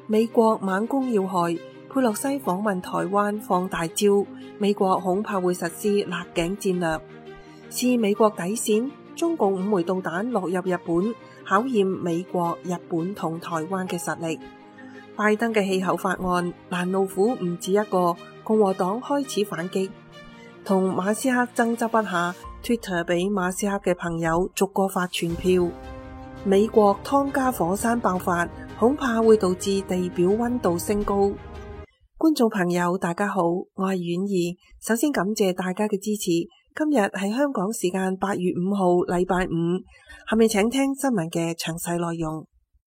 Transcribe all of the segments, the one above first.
美國猛攻要害，佩洛西訪問台灣放大招，美國恐怕會實施勒頸戰略。是美國底線，中共5枚導彈落入日本，考驗美國、日本同台灣嘅實力。拜登嘅氣候法案攔路虎唔止一個，共和黨開始反擊。同馬斯克爭執不下，Twitter 俾馬斯克嘅朋友逐個發傳票。美國湯加火山爆發，恐怕會導致地表溫度升高。觀眾朋友大家好，我係婉兒，首先感謝大家嘅支持。今日係香港時間8月5號禮拜五，下面請聽新聞嘅詳細內容。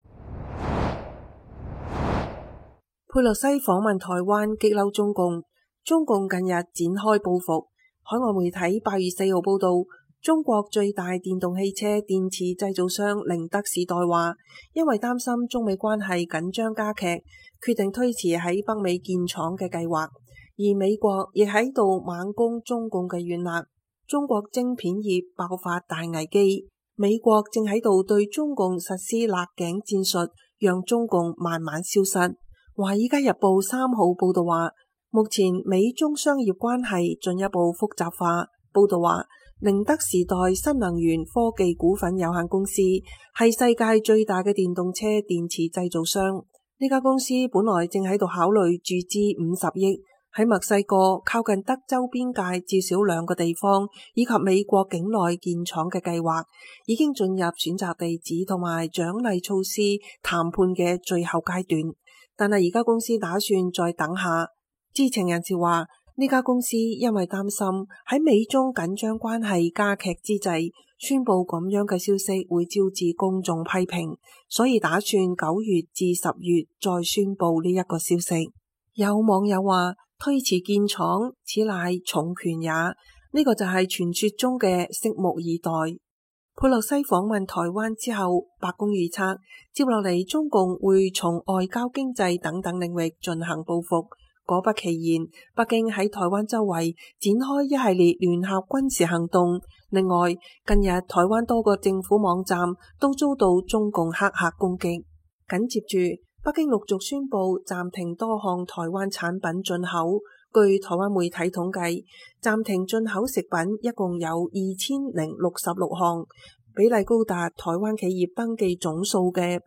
佩洛西訪問台灣激嬲中共，中共近日展開報復。海外媒體8月4號報道，中國最大電動汽車電池製造商寧德時代話，因為擔心中美關係緊張加劇，決定推遲喺北美建廠嘅計劃。而美國亦喺度猛攻中共嘅軟肋，中國晶片業爆發大危機。美國正喺度對中共實施勒頸戰術，讓中共慢慢消失。華爾街日報3號報道話，目前美中商業關係進一步複雜化。報道話，寧德時代新能源科技股份有限公司係世界最大嘅電動車電池製造商。呢家公司本來正喺度考慮注資50億喺墨西哥靠近德州邊界至少2個地方以及美國境內建廠嘅計劃，已經進入選擇地址同埋獎勵措施談判嘅最後階段。但係而家公司打算再等下。知情人士話，呢家公司因為擔心喺美中緊張關係加劇之際，宣布咁樣嘅消息會招致公眾批評，所以打算9月至10月再宣布呢一個消息。有網友話，推遲建廠，此乃重權也。呢個就係傳說中嘅拭目以待。佩洛西訪問台灣之後，白宮預測接落嚟中共會從外交、經濟等等領域進行報復。果不其然，北京喺台灣周圍展開一系列聯合軍事行動。另外，近日台灣多個政府網站都遭到中共黑客攻擊。緊接住，北京陸續宣布暫停多項台灣產品進口。據台灣媒體統計，暫停進口食品一共有2066項，比例高達台灣企業登記總數嘅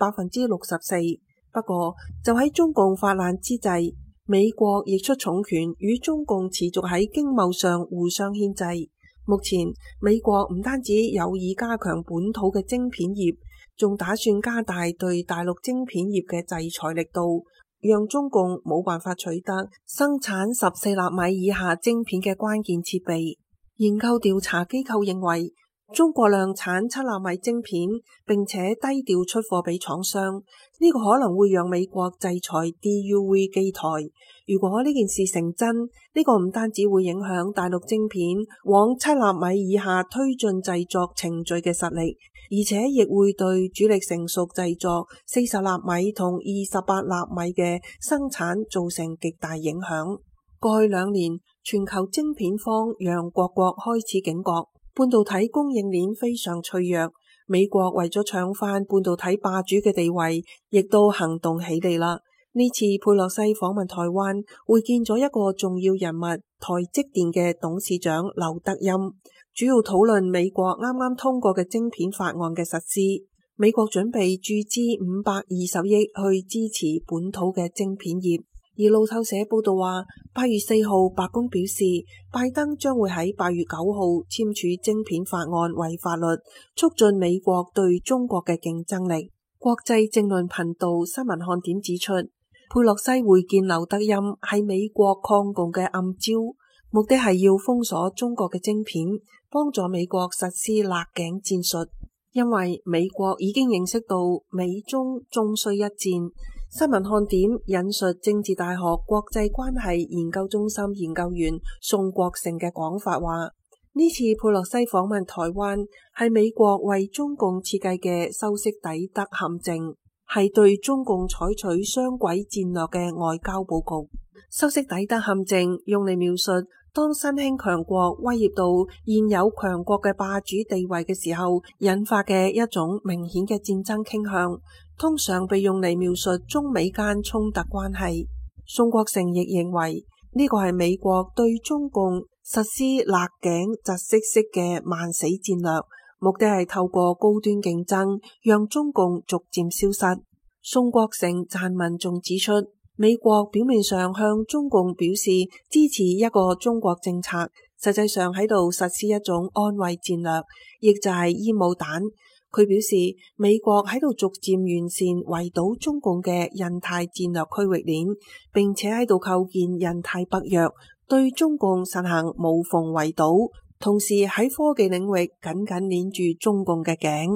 64%。不過，就喺中共發難之際，美國亦出重拳，與中共持續喺經貿上互相牽制。目前，美國唔單止有意加強本土嘅晶片業，仲打算加大對大陸晶片業嘅制裁力度，讓中共冇辦法取得生產14納米以下晶片嘅關鍵設備。研究調查機構認為，中國量產7納米晶片，並且低調出貨俾廠商，呢個可能會讓美國制裁 DUV 機台。如果呢件事成真，呢個唔單止會影響大陸晶片往7納米以下推進製作程序嘅實力，而且亦會對主力成熟製作40納米同28納米嘅生產造成極大影響。過去2年，全球晶片荒讓各國開始警覺。半導體供應鏈非常脆弱，美國為咗搶翻半導體霸主嘅地位，亦都行動起嚟啦。呢次佩洛西訪問台灣，會見咗一個重要人物，台積電嘅董事長劉德音，主要討論美國啱啱通過嘅晶片法案嘅實施。美國準備注資520億去支持本土嘅晶片業。而路透社報道話，8月4號白宮表示，拜登將會喺8月9號簽署晶片法案為法律，促進美國對中國嘅競爭力。國際政論頻道新聞看點指出，佩洛西會見劉德音係美國抗共嘅暗招，目的係要封鎖中國嘅晶片，幫助美國實施勒頸戰術。因為美國已經認識到美中終須一戰。新聞看點引述政治大學國際關係研究中心研究員宋國成嘅講法話，呢次佩洛西訪問台灣係美國為中共設計嘅修昔底德陷阱，係對中共採取雙軌戰略嘅外交佈局。修昔底德陷阱用嚟描述當新興強國威脅到現有強國嘅霸主地位嘅時候，引發嘅一種明顯嘅戰爭傾向，通常被用嚟描述中美間衝突關係。宋國成亦認為呢個係美國對中共實施勒頸窒息式嘅慢死戰略，目的係透過高端競爭讓中共逐漸消失。宋國成撰文仲指出，美國表面上向中共表示支持一個中國政策，實際上喺度實施一種安慰戰略，亦就係煙霧彈。佢表示，美國喺度逐漸完善圍堵中共嘅印太戰略區域鏈，並且喺度構建印太北約，對中共實行無縫圍堵，同時喺科技領域緊緊鏈住中共嘅頸。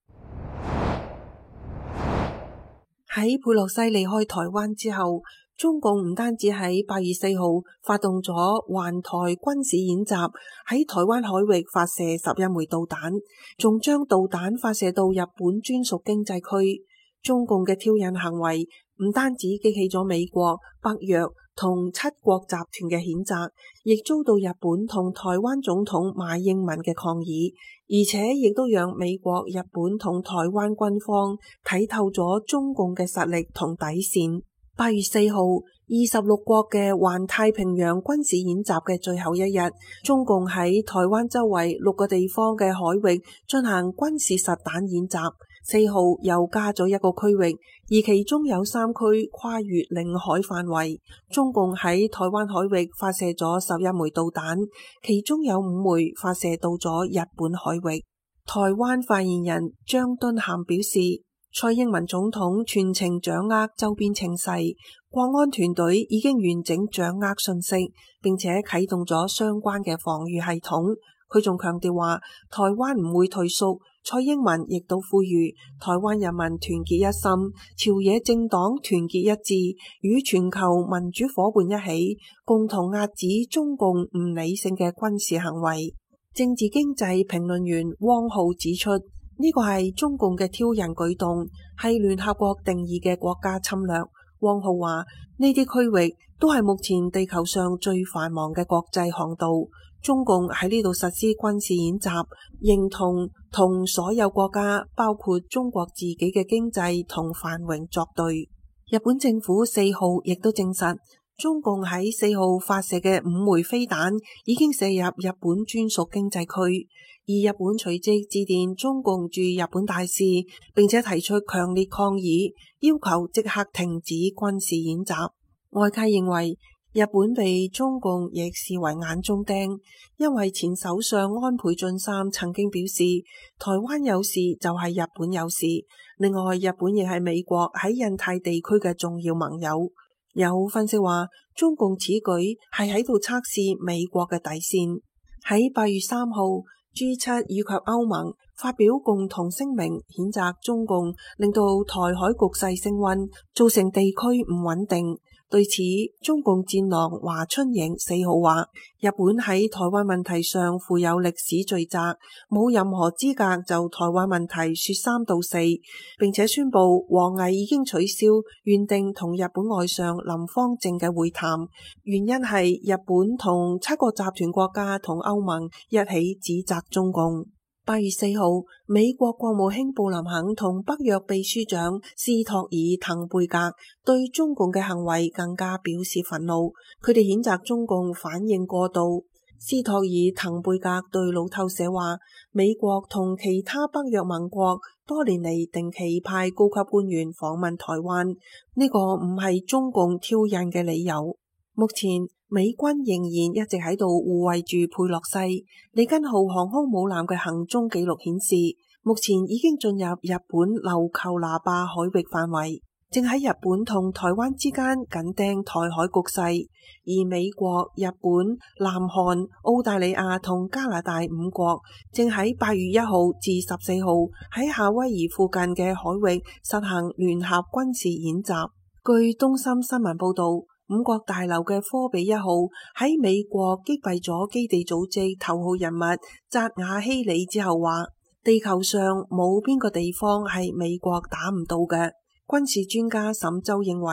喺佩洛西離開台灣之後，中共唔單止喺8月4號發動咗環台軍事演習，喺台灣海域發射11枚導彈，仲將導彈發射到日本專屬經濟區。中共嘅挑釁行為唔單止激起咗美國、北約同七國集團嘅譴責，亦遭到日本同台灣總統馬英九嘅抗議，而且亦都讓美國、日本同台灣軍方睇透咗中共嘅實力同底線。8月4號，26國嘅環太平洋軍事演習嘅最後一日，中共喺台灣周圍6個地方嘅海域進行軍事實彈演習。4號又加咗一個區域，而其中有3區跨越領海範圍。中共喺台灣海域發射咗11枚導彈，其中有5枚發射到咗日本海域。台灣發言人張敦涵表示，蔡英文總統全程掌握周邊情勢，國安團隊已經完整掌握信息，並且啟動咗相關嘅防禦系統。佢仲強調話，台灣唔會退縮。蔡英文亦都呼籲台灣人民團結一心，朝野政黨團結一致，與全球民主夥伴一起，共同遏止中共唔理性嘅軍事行為。政治經濟評論員汪浩指出，呢個係中共嘅挑釁舉動，係聯合國定義嘅國家侵略。汪浩話，呢啲區域都係目前地球上最繁忙嘅國際航道。中共喺呢度實施軍事演習，認同所有國家，包括中國自己嘅經濟同繁榮作對。日本政府4號亦都證實，中共喺4號發射嘅5枚飛彈已經射入日本專屬經濟區，而日本隨即致電中共駐日本大使，並且提出強烈抗議，要求即刻停止軍事演習。外界認為，日本被中共亦視為眼中釘，因為前首相安倍晉三曾經表示，台灣有事就係日本有事。另外，日本亦係美國喺印太地區嘅重要盟友。有分析話，中共此舉係喺度測試美國嘅底線。喺8月3號，G7以及歐盟發表共同聲明，譴責中共令到台海局勢升溫，造成地區唔穩定。對此，中共戰狼華春瑩4號話，日本喺台灣問題上負有歷史罪責，冇任何資格就台灣問題說三道四，並且宣布王毅已經取消原定同日本外相林芳正嘅會談，原因係日本同七國集團國家同歐盟一起指責中共。8月4號，美國國務卿布林肯同北約秘書長斯托爾滕貝格對中共嘅行為更加表示憤怒，佢哋譴責中共反應過度。斯托爾滕貝格對路透社話，美國同其他北約盟國多年嚟定期派高級官員訪問台灣，呢個唔係中共挑釁嘅理由。目前美軍仍然一直喺度護衛住佩洛西。里根號航空母艦嘅行蹤記錄顯示，目前已經進入日本琉球那霸海域範圍，正喺日本同台灣之間緊盯台海局勢。而美國、日本、南韓、澳大利亞同加拿大5國正喺8月1號至14號喺夏威夷附近嘅海域實行聯合軍事演習。據東森新聞報道，5國大樓嘅科比1號喺美國擊斃咗基地組織頭號人物扎瓦希里之後話，地球上冇邊個地方係美國打唔到嘅。軍事專家沈周認為，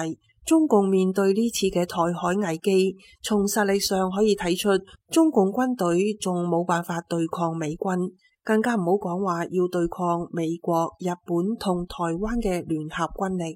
中共面對呢次嘅台海危機，從實力上可以睇出中共軍隊仲冇辦法對抗美軍，更加唔好講話要對抗美國、日本同台灣嘅聯合軍力。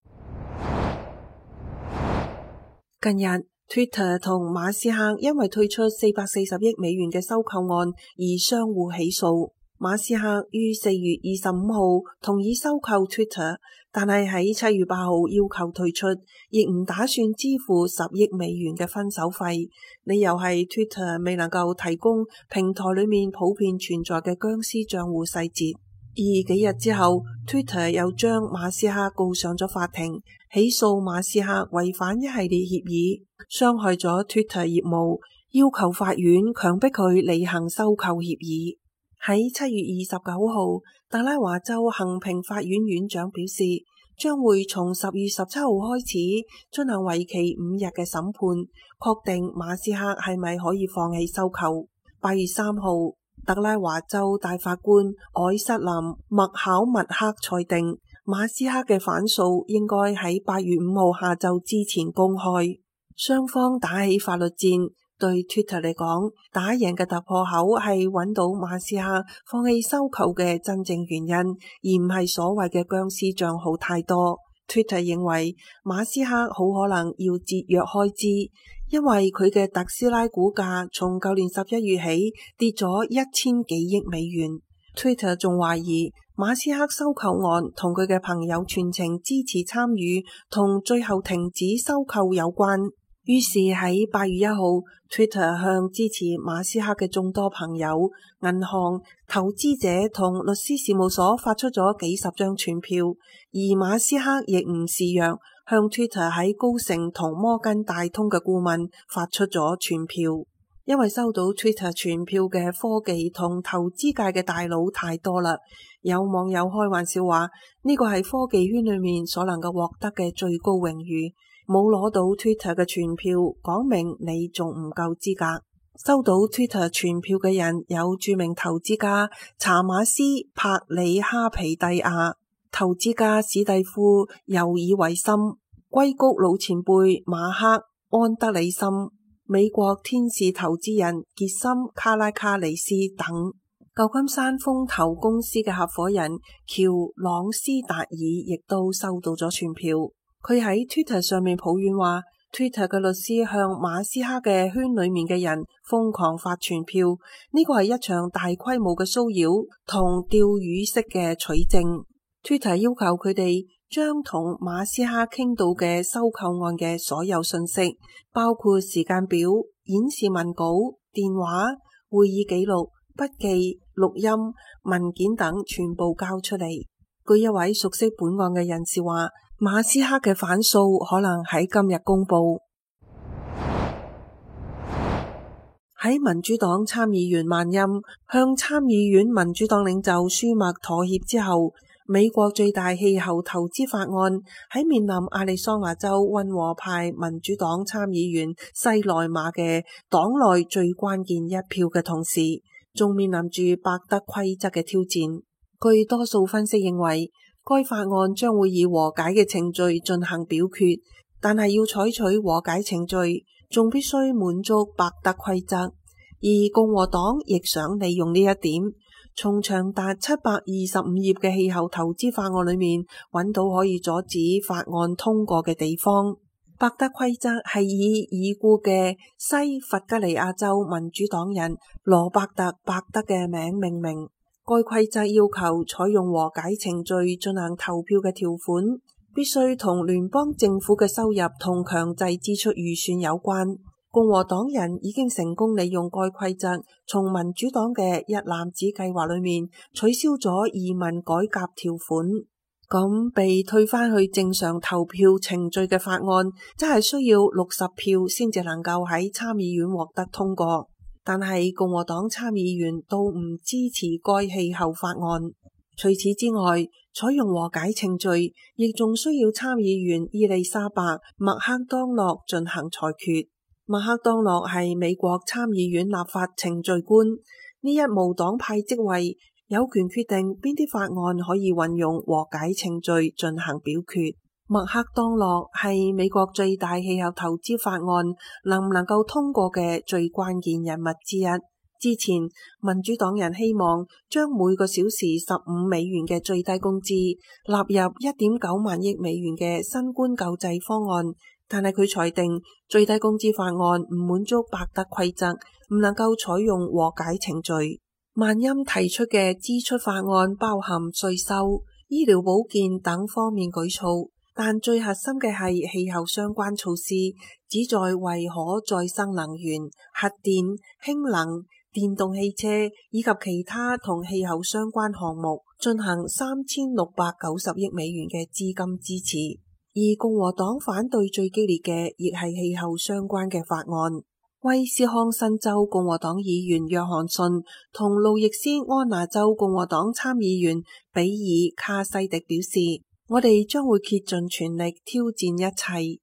近日Twitter 同馬斯克因為退出440億美元嘅收購案而相互起訴。馬斯克於4月25號同意收購 Twitter， 但係喺7月8號要求退出，亦唔打算支付10億美元嘅分手費。理由係 Twitter 未能夠提供平台裏面普遍存在嘅僵屍賬戶細節。而幾日之後 Twitter 又將馬斯克告上咗法庭，起訴馬斯克違反一系列協議，傷害咗 Twitter 業務，要求法院強迫佢履行收購協議。喺7月29號，特拉華州衡平法院院長表示，將會從10月17號開始進行為期5日嘅審判，確定馬斯克係咪可以放棄收購。8月3號，特拉華州大法官凱瑟琳·麥考密克裁定，馬斯克嘅反訴應該喺8月5號下晝之前公開。雙方打起法律戰。對 Twitter 嚟講，打贏嘅突破口係揾到馬斯克放棄收購嘅真正原因，而唔係所謂嘅僵屍賬號太多。Twitter 認為馬斯克好可能要節約開支，因為佢嘅特斯拉股價從舊年11月起跌咗1000幾億美元。Twitter 仲懷疑馬斯克收購案同佢嘅朋友全程支持參與同最後停止收購有關。於是喺8月1號 Twitter 向支持馬斯克嘅眾多朋友、銀行、投資者同律師事務所發出咗幾十張傳票，而馬斯克亦唔示弱，向 Twitter 喺高盛同摩根大通嘅顧問發出咗傳票。因為收到 Twitter 傳票嘅科技同投資界嘅大佬太多啦，有網友開玩笑話，呢個係科技圈裏面所能夠獲得嘅最高榮譽。冇攞到 Twitter 嘅傳票，講明你仲唔夠資格。收到 Twitter 傳票嘅人有著名投資家查馬斯·帕里哈皮蒂亞、投資家史蒂夫·尤爾維森、硅谷老前輩馬克·安德里森、美國天使投資人傑森·卡拉卡尼斯等。舊金山風投公司嘅合夥人喬·朗斯達爾亦都收到咗傳票。佢喺 Twitter 上面抱怨話 ，Twitter 嘅律師向馬斯克嘅圈裏面嘅人瘋狂發傳票，呢個係一場大規模嘅騷擾同釣魚式嘅取證。Twitter 要求佢哋將同馬斯克傾到嘅收購案嘅所有信息，包括時間表、演示文稿、電話、會議記錄、筆記、錄音、文件等全部交出嚟。據一位熟悉本案嘅人士話，馬斯克嘅反訴可能喺今日公布。喺民主黨參議員曼欽向參議院民主黨領袖舒默妥協之後，美國最大氣候投資法案喺面臨亞利桑那州溫和派民主黨參議員西內馬嘅黨內最關鍵一票嘅同時，仲面臨住伯德規則嘅挑戰。據多數分析認為，該法案將會以和解嘅程序進行表決，但係要採取和解程序，仲必須滿足伯德規則。而共和黨亦想利用呢一點，從長達725頁嘅氣候投資法案裏面揾到可以阻止法案通過嘅地方。伯德規則係以已故嘅西弗吉尼亞州民主黨人羅伯特·伯德嘅名命名。該規則要求採用和解程序進行投票嘅條款，必須同聯邦政府嘅收入同強制支出預算有關。共和黨人已經成功利用該規則，從民主黨嘅一攬子計劃裏面取消咗移民改革條款。咁被退返去正常投票程序嘅法案，真係需要60票先至能夠喺參議院獲得通過。但係共和黨參議員都唔支持該氣候法案。除此之外，採用和解程序亦仲需要參議員伊麗莎白·麥克當諾進行裁決。麥克當諾係美國參議院立法程序官，呢一無黨派職位有權決定邊啲法案可以運用和解程序進行表決。 麥克當諾係美國最大氣候投資法案能唔能夠通過嘅最關鍵人物之一。之前民主黨人希望將每個小時$15嘅最低工資納入1.9萬億美元嘅新冠救濟方案，但係佢裁定最低工資法案唔滿足伯特規則，唔能夠採用和解程序。曼欽提出嘅支出法案包含稅收、醫療保健等方面舉措，但最核心嘅係氣候相關措施，旨在為可再生能源、核電、氫能、電動汽車以及其他同氣候相關項目進行$3690億嘅資金支持。而共和黨反對最激烈嘅亦係氣候相關嘅法案。威斯康辛州共和黨議員約翰遜同路易斯安那州共和黨參議員比爾卡西迪表示，我哋將會竭盡全力挑戰一切。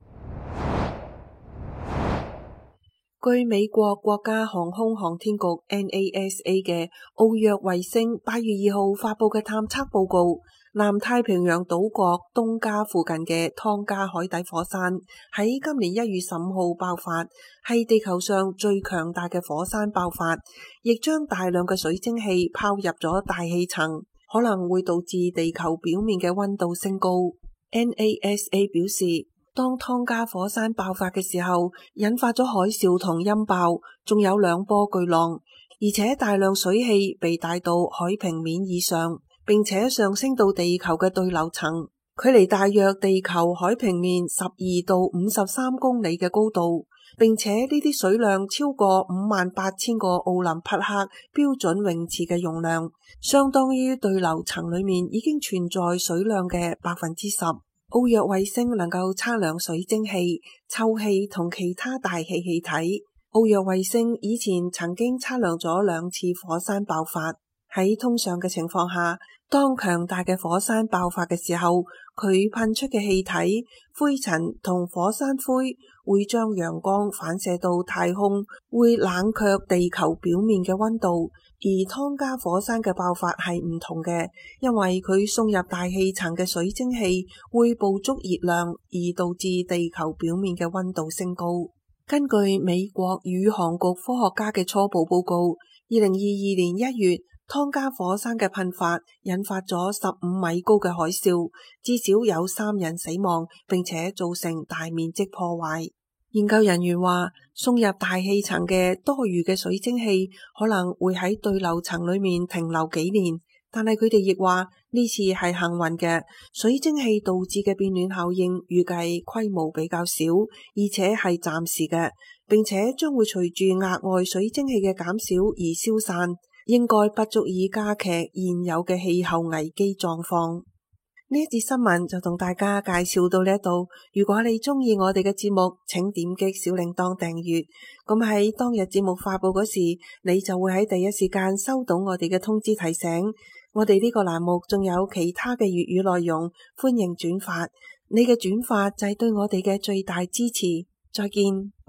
據美國國家航空航天局 NASA 嘅奧約衛星8月2號發佈嘅探測報告，南太平洋島國東加附近嘅湯加海底火山喺今年1月15號爆發，係地球上最強大嘅火山爆發，亦將大量嘅水蒸氣拋入咗大氣層，可能會導致地球表面嘅溫度升高。NASA 表示，當湯加火山爆發嘅時候，引發咗海嘯同音爆，仲有2波巨浪，而且大量水氣被帶到海平面以上，並且上升到地球嘅對流層，距離大約地球海平面12到53公里嘅高度，並且呢啲水量超過58000個奧林匹克標準泳池嘅容量，相當於對流層裏面已經存在水量嘅10%。奧約衛星能夠測量水蒸氣、臭氣同其他大氣氣體。奧約衛星以前曾經測量咗2次火山爆發。喺通常嘅情況下，當強大嘅火山爆發嘅時候，佢噴出嘅氣體、灰塵同火山灰會將陽光反射到太空，會冷卻地球表面嘅溫度。而湯加火山嘅爆發係唔同嘅，因為佢送入大氣層嘅水蒸氣會捕捉熱量，而導致地球表面嘅溫度升高。根據美國宇航局科學家嘅初步報告，2022年1月湯加火山嘅噴發引發咗15米高嘅海嘯，至少有3人死亡，並且造成大面積破壞。研究人員話，送入大氣層嘅多餘嘅水蒸氣可能會喺對流層裏面停留幾年，但係佢哋亦話呢次係幸運嘅，水蒸氣導致嘅變暖效應預計規模比較少，而且係暫時嘅，並且將會隨住額外水蒸氣嘅減少而消散，應該不足以加劇現有嘅氣候危機狀況。呢一節新聞就同大家介紹到呢度。如果你中意我哋嘅節目，請點擊小鈴鐺訂閱。咁喺當日節目發佈嗰時，你就會喺第一時間收到我哋嘅通知提醒。我哋呢個欄目仲有其他嘅粵語內容，歡迎轉發。你嘅轉發就係對我哋嘅最大支持。再見。